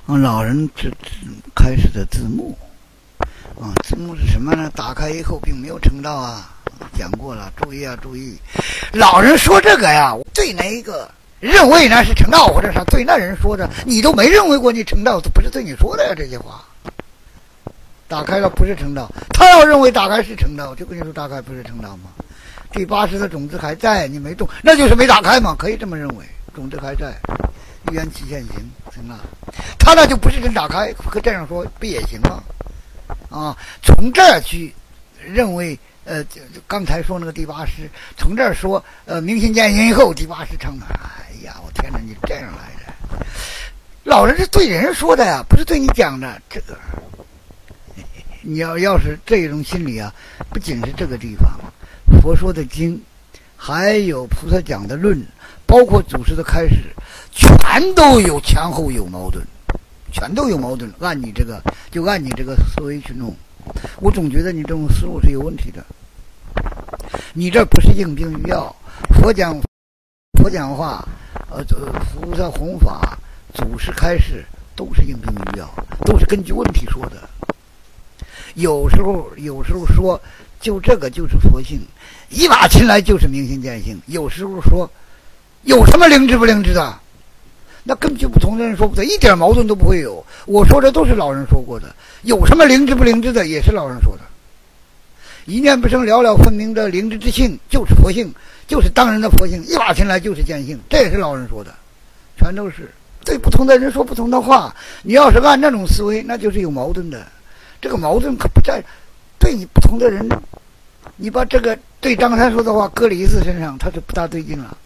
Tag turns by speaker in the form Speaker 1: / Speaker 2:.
Speaker 1: 老人开始的字幕字幕是什么呢？打开以后并没有成道啊，讲过了，注意啊，注意。老人说这个呀，对哪一个认为呢是成道，或者是对那人说的，你都没认为过你成道，都不是对你说的呀，这些话。打开了不是成道，他要认为打开是成道，就跟你说打开不是成道吗？第80的种子还在，你没动，那就是没打开嘛，可以这么认为，种子还在，预言期限行，行了。他那就不是真打开，可这样说不也行吗？从这儿去认为，刚才说那个第80，从这儿说，明心见性以后第80成，哎呀，我天哪，你这样来的，老人是对人说的呀，不是对你讲的，这个。你要是这种心理啊，不仅是这个地方，佛说的经，还有菩萨讲的论，包括祖师的开始，全都有前后有矛盾，全都有矛盾。按你这个思维去弄，我总觉得你这种思路是有问题的。你这不是应病于药，佛讲话，菩萨弘法，祖师开示，都是应病于药，都是根据问题说的。有时候说，就这个就是佛性，一把琴来就是明心见性。有时候说，有什么灵知不灵知的？那根据不同的人说不对，一点矛盾都不会有。我说的都是老人说过的，有什么灵知不灵知的，也是老人说的。一念不生，了了分明的灵知之性，就是佛性，就是当人的佛性。一把琴来就是见性，这也是老人说的，全都是对不同的人说不同的话。你要是按那种思维，那就是有矛盾的。这个矛盾可不在对你不同的人，你把这个对张三说的话搁李四身上，他是不大对劲了。